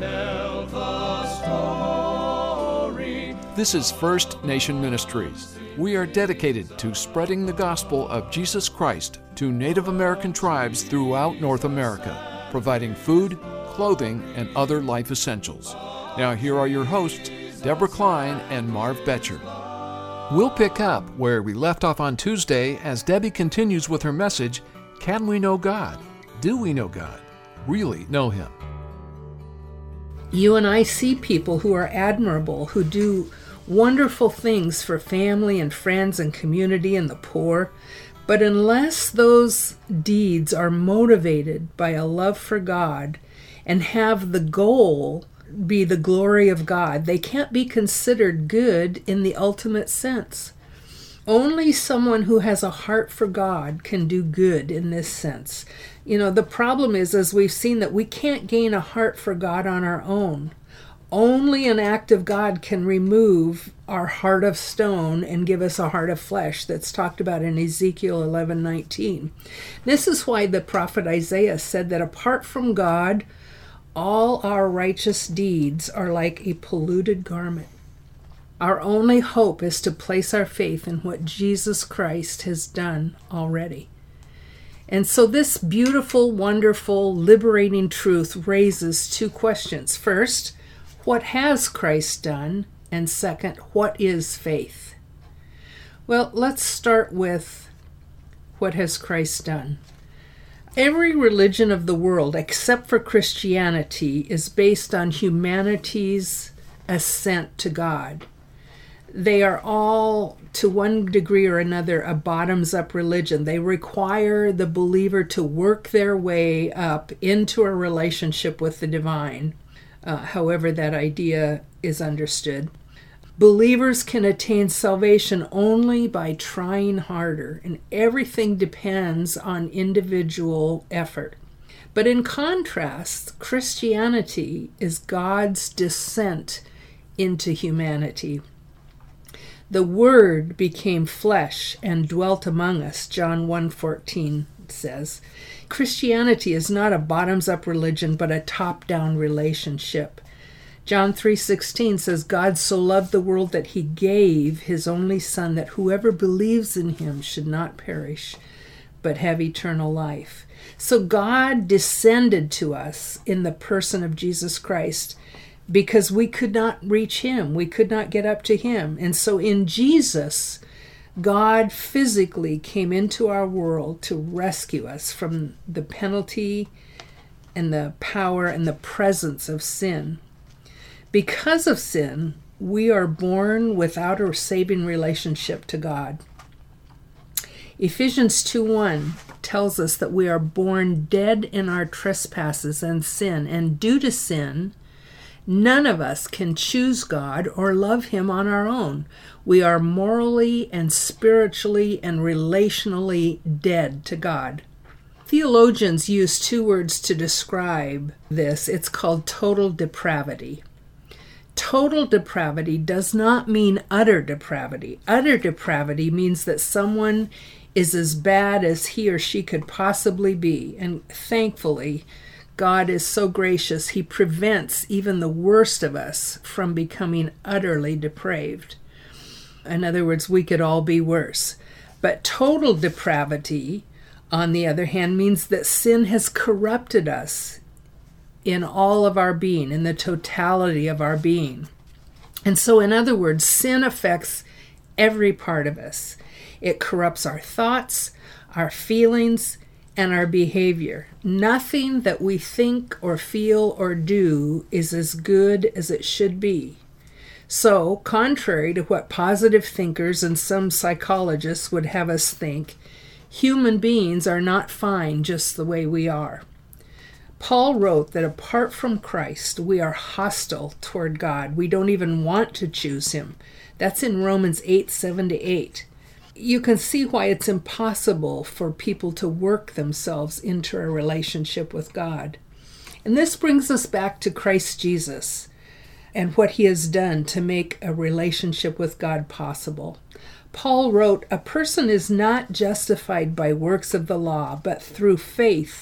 tell the story. This is First Nation Ministries. We are dedicated to spreading the gospel of Jesus Christ to Native American tribes throughout North America, providing food, clothing, and other life essentials. Now here are your hosts, Deborah Klein and Marv Betcher. We'll pick up where we left off on Tuesday as Debbie continues with her message, Can We Know God? Do we know God? Really know Him? You and I see people who are admirable, who do wonderful things for family and friends and community and the poor. But unless those deeds are motivated by a love for God and have the goal be the glory of God, they can't be considered good in the ultimate sense. Only someone who has a heart for God can do good in this sense. You know, the problem is, as we've seen, that we can't gain a heart for God on our own. Only an act of God can remove our heart of stone and give us a heart of flesh. That's talked about in Ezekiel 11:19. This is why the prophet Isaiah said that apart from God, all our righteous deeds are like a polluted garment. Our only hope is to place our faith in what Jesus Christ has done already. And so this beautiful, wonderful, liberating truth raises two questions. First, what has Christ done? And second, what is faith? Well, let's start with what has Christ done. Every religion of the world, except for Christianity, is based on humanity's ascent to God. They are all, to one degree or another, a bottoms-up religion. They require the believer to work their way up into a relationship with the divine, however that idea is understood. Believers can attain salvation only by trying harder, and everything depends on individual effort. But in contrast, Christianity is God's descent into humanity. The Word became flesh and dwelt among us, John 1:14 says. Christianity is not a bottoms-up religion, but a top-down relationship. John 3:16 says, God so loved the world that he gave his only Son, that whoever believes in him should not perish, but have eternal life. So God descended to us in the person of Jesus Christ because we could not reach him. We could not get up to him. And so in Jesus, God physically came into our world to rescue us from the penalty and the power and the presence of sin. Because of sin, we are born without a saving relationship to God. Ephesians 2:1 tells us that we are born dead in our trespasses and sin, and due to sin, none of us can choose God or love him on our own. We are morally and spiritually and relationally dead to God. Theologians use two words to describe this. It's called total depravity. Total depravity does not mean utter depravity. Utter depravity means that someone is as bad as he or she could possibly be. And thankfully, God is so gracious, he prevents even the worst of us from becoming utterly depraved. In other words, we could all be worse. But total depravity, on the other hand, means that sin has corrupted us in all of our being, in the totality of our being. And so, in other words, sin affects every part of us. It corrupts our thoughts, our feelings, and our behavior. Nothing that we think or feel or do is as good as it should be. So, contrary to what positive thinkers and some psychologists would have us think, human beings are not fine just the way we are. Paul wrote that apart from Christ, we are hostile toward God. We don't even want to choose him. That's in Romans 8:7-8. You can see why it's impossible for people to work themselves into a relationship with God. And this brings us back to Christ Jesus and what he has done to make a relationship with God possible. Paul wrote, "A person is not justified by works of the law, but through faith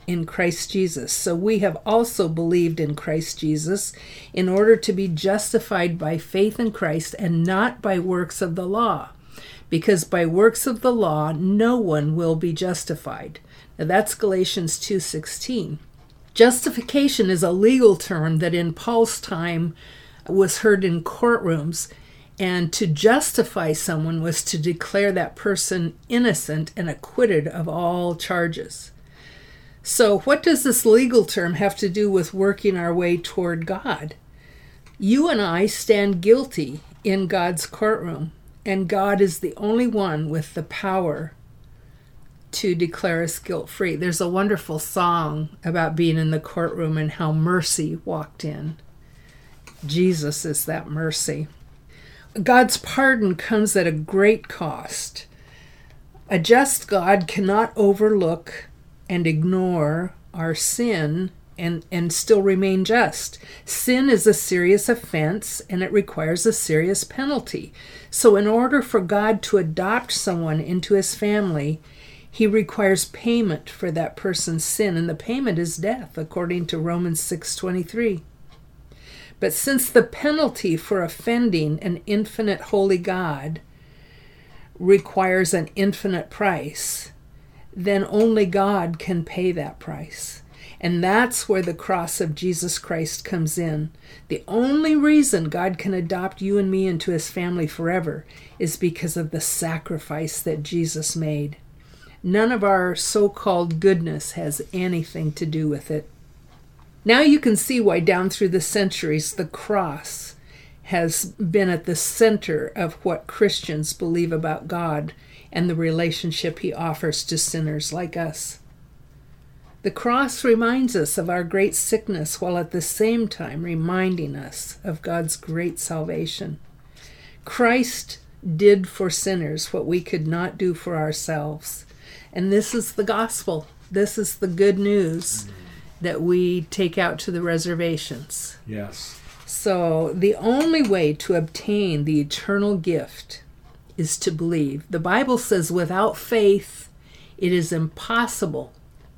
in Christ Jesus. So we have also believed in Christ Jesus in order to be justified by faith in Christ and not by works of the law. Because by works of the law, no one will be justified. Now that's Galatians 2:16. Justification is a legal term that in Paul's time was heard in courtrooms, and to justify someone was to declare that person innocent and acquitted of all charges. So what does this legal term have to do with working our way toward God? You and I stand guilty in God's courtroom, and God is the only one with the power to declare us guilt-free. There's a wonderful song about being in the courtroom and how mercy walked in. Jesus is that mercy. God's pardon comes at a great cost. A just God cannot overlook and ignore our sin and still remain just. Sin is a serious offense, and it requires a serious penalty. So in order for God to adopt someone into his family, he requires payment for that person's sin, and the payment is death, according to Romans 6:23. But since the penalty for offending an infinite holy God requires an infinite price, then only God can pay that price. And that's where the cross of Jesus Christ comes in. The only reason God can adopt you and me into his family forever is because of the sacrifice that Jesus made. None of our so-called goodness has anything to do with it. Now you can see why down through the centuries the cross has been at the center of what Christians believe about God and the relationship he offers to sinners like us. The cross reminds us of our great sickness while at the same time reminding us of God's great salvation. Christ did for sinners what we could not do for ourselves. And this is the gospel. This is the good news that we take out to the reservations. Yes. So the only way to obtain the eternal gift is to believe. The Bible says without faith, it is impossible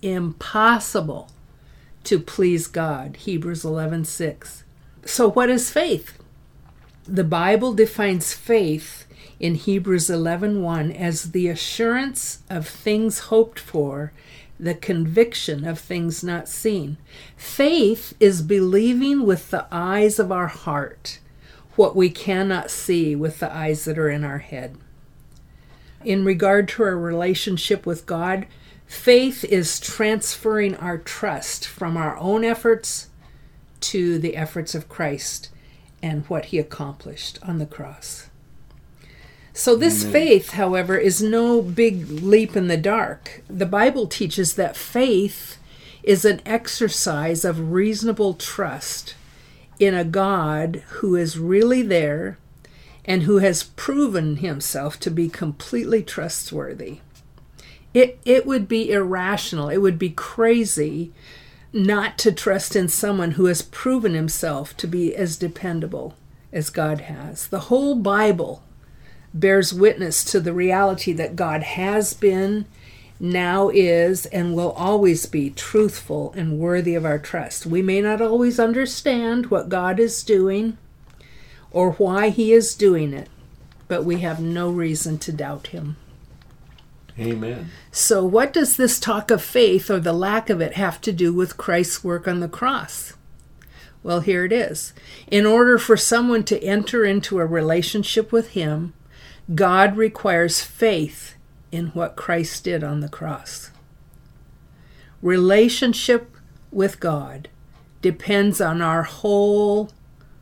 to please God. Hebrews 11:6. So what is faith? The Bible defines faith in Hebrews 11:1 as the assurance of things hoped for, the conviction of things not seen. Faith is believing with the eyes of our heart what we cannot see with the eyes that are in our head. In regard to our relationship with God, faith is transferring our trust from our own efforts to the efforts of Christ and what he accomplished on the cross. So this faith, however, is no big leap in the dark. The Bible teaches that faith is an exercise of reasonable trust in a God who is really there and who has proven himself to be completely trustworthy. It would be irrational, it would be crazy not to trust in someone who has proven himself to be as dependable as God has. The whole Bible bears witness to the reality that God has been, now is, and will always be truthful and worthy of our trust. We may not always understand what God is doing or why he is doing it, but we have no reason to doubt him. Amen. So what does this talk of faith, or the lack of it, have to do with Christ's work on the cross? Well, here it is. In order for someone to enter into a relationship with him, God requires faith in what Christ did on the cross. Relationship with God depends on our whole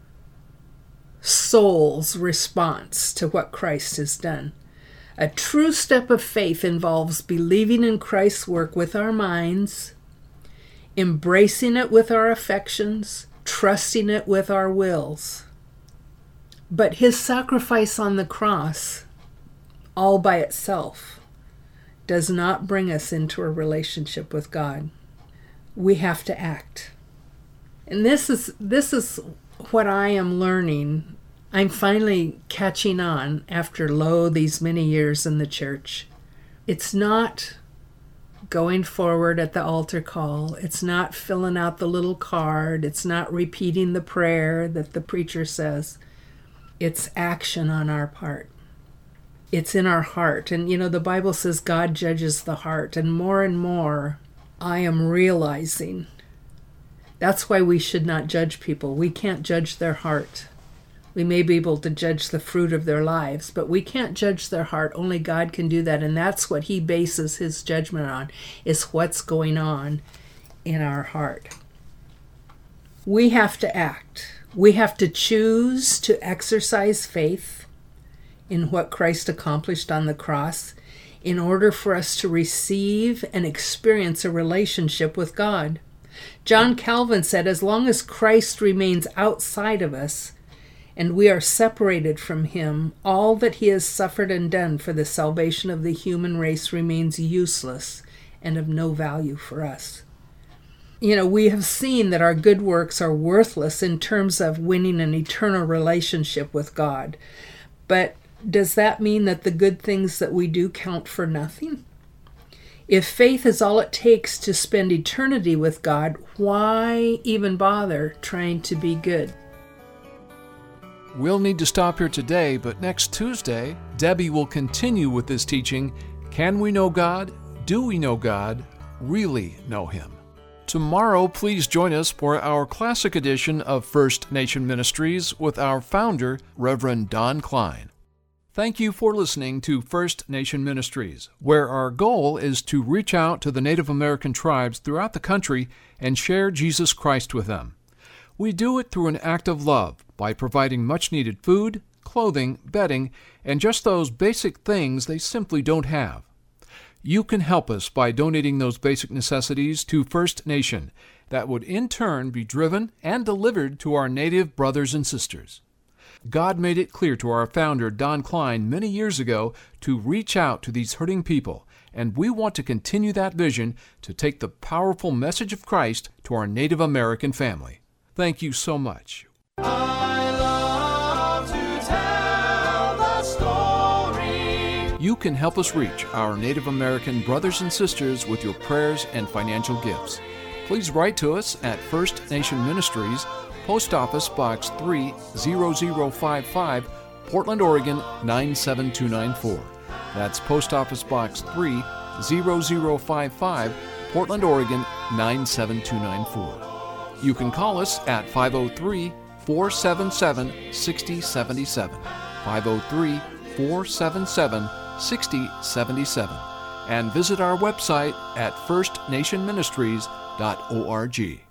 soul's response to what Christ has done. A true step of faith involves believing in Christ's work with our minds, embracing it with our affections, trusting it with our wills. But his sacrifice on the cross, all by itself, does not bring us into a relationship with God. We have to act. And this is what I am learning. I'm finally catching on after these many years in the church. It's not going forward at the altar call. It's not filling out the little card. It's not repeating the prayer that the preacher says. It's action on our part. It's in our heart. And the Bible says God judges the heart. And more I am realizing that's why we should not judge people. We can't judge their heart. We may be able to judge the fruit of their lives, but we can't judge their heart. Only God can do that. And that's what he bases his judgment on, is what's going on in our heart. We have to act. We have to choose to exercise faith in what Christ accomplished on the cross in order for us to receive and experience a relationship with God. John Calvin said, as long as Christ remains outside of us and we are separated from him, all that he has suffered and done for the salvation of the human race remains useless and of no value for us. We have seen that our good works are worthless in terms of winning an eternal relationship with God. But does that mean that the good things that we do count for nothing? If faith is all it takes to spend eternity with God, why even bother trying to be good? We'll need to stop here today, but next Tuesday, Debbie will continue with this teaching, Can We Know God? Do We Know God? Really Know Him? Tomorrow, please join us for our classic edition of First Nation Ministries with our founder, Reverend Don Klein. Thank you for listening to First Nation Ministries, where our goal is to reach out to the Native American tribes throughout the country and share Jesus Christ with them. We do it through an act of love by providing much-needed food, clothing, bedding, and just those basic things they simply don't have. You can help us by donating those basic necessities to First Nation that would in turn be driven and delivered to our Native brothers and sisters. God made it clear to our founder, Don Klein, many years ago to reach out to these hurting people, and we want to continue that vision to take the powerful message of Christ to our Native American family. Thank you so much. I love to tell the story. You can help us reach our Native American brothers and sisters with your prayers and financial gifts. Please write to us at First Nation Ministries, Post Office Box 30055, Portland, Oregon 97294. That's Post Office Box 30055, Portland, Oregon 97294. You can call us at 503-477-6077, 503-477-6077, and visit our website at firstnationministries.org.